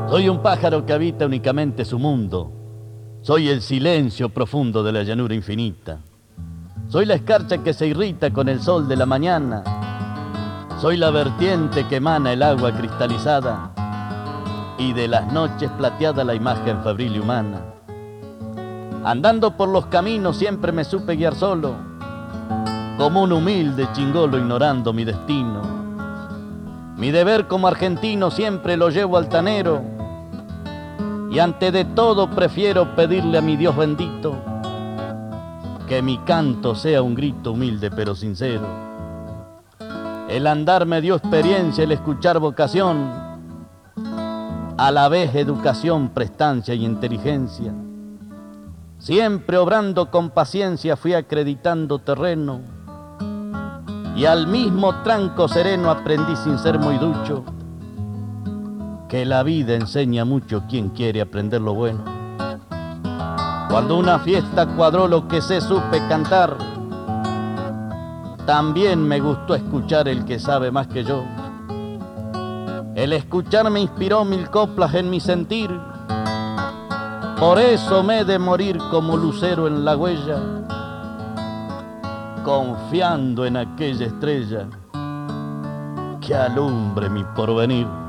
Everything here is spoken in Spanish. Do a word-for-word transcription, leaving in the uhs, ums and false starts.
Soy un pájaro que habita únicamente su mundo. Soy el silencio profundo de la llanura infinita. Soy la escarcha que se irrita con el sol de la mañana. Soy la vertiente que emana el agua cristalizada y de las noches plateada la imagen febril y humana. Andando por los caminos siempre me supe guiar solo, como un humilde chingolo ignorando mi destino. Mi deber como argentino siempre lo llevo altanero y ante de todo prefiero pedirle a mi Dios bendito que mi canto sea un grito humilde pero sincero. El andar me dio experiencia, el escuchar vocación, a la vez educación, prestancia y inteligencia. Siempre obrando con paciencia fui acreditando terreno y al mismo tranco sereno aprendí sin ser muy ducho que la vida enseña mucho quien quiere aprender lo bueno. Cuando una fiesta cuadró lo que sé supe cantar, también me gustó escuchar el que sabe más que yo. El escuchar me inspiró mil coplas en mi sentir, por eso me he de morir como lucero en la huella, confiando en aquella estrella que alumbre mi porvenir.